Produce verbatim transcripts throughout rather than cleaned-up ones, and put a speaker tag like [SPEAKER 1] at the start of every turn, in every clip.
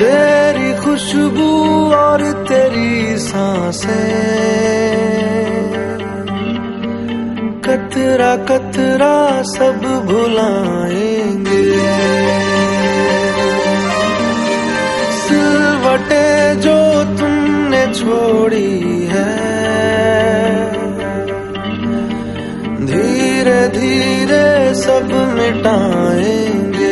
[SPEAKER 1] तेरी खुशबू और तेरी सांसें कतरा कतरा सब भुलाएंगे। सिलवटे जो तुमने छोड़ी है धीरे धीरे सब मिटाएंगे।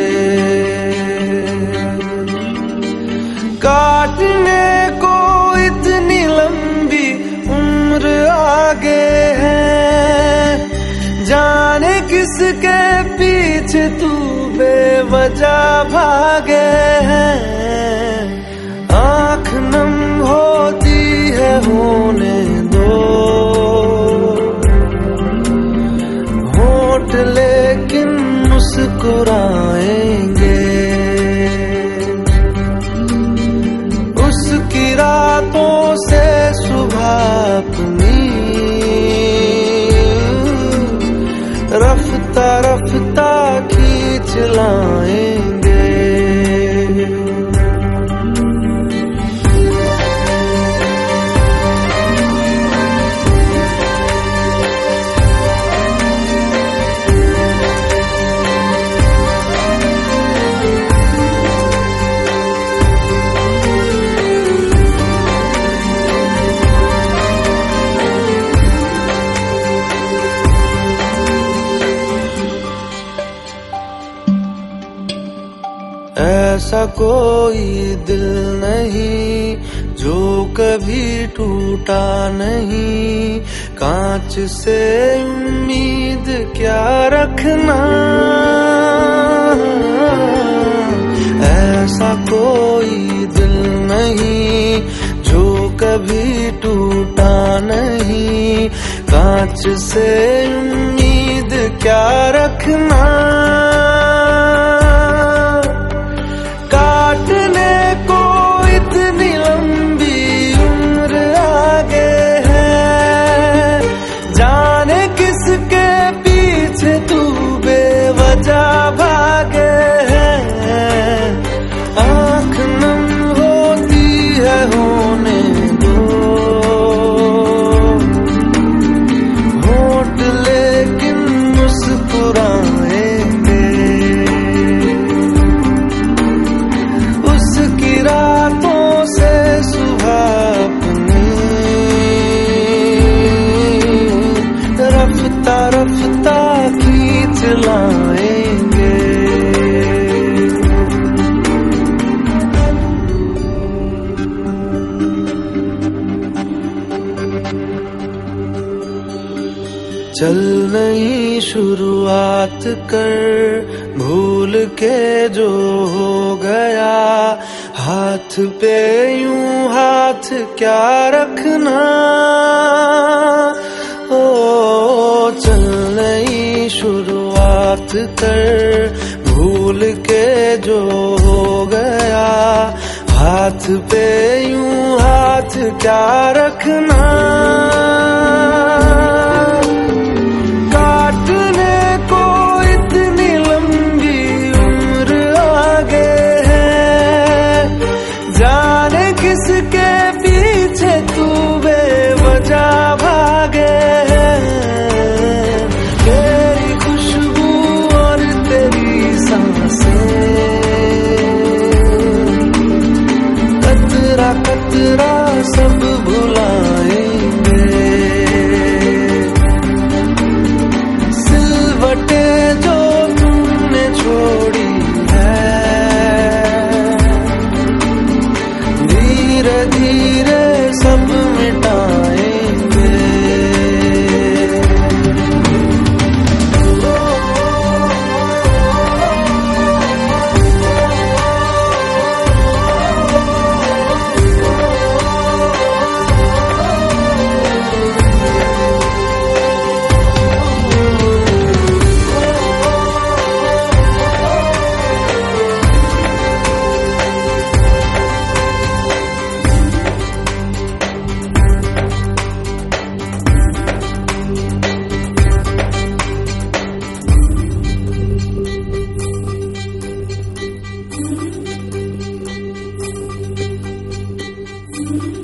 [SPEAKER 1] काटने को इतनी लंबी उम्र आगे है, जाने किसके पीछे तू बेवजह भागे है। आँख नम होती है होने दो, होठ लेकिन मुस्कुराएंगे। उसकी रातों से सुबह अपनी रफ्ता रफ्ता खींच लाएंगे। ऐसा कोई दिल नहीं जो कभी टूटा नहीं, कांच से उम्मीद क्या रखना। ऐसा कोई दिल नहीं जो कभी टूटा नहीं, कांच से उम्मीद क्या रखना। काटने को इतनी लंबी उम्र आगे है, जाने किसके पीछे तू बेवजह भागे है। आँख नम होती है होने दो, होठ लेकिन मुस्कुराएंगे। रातों से सुबह अपनी रफ्ता रफ्ता खींच लाएंगे। चल नई शुरुआत कर, भूल के जो हो गया, हाथ पे यूं हाथ क्या रखना। ओ चल नई शुरुआत कर, भूल के जो हो गया, हाथ पे यूं हाथ क्या रखना। काटने को इतनी लंबी उम्र आगे है, जाने किसके पीछे तू बेवजह भागे है। तेरी खुशबू और तेरी सांसें कतरा कतरा सब भुलाएंगे।
[SPEAKER 2] है।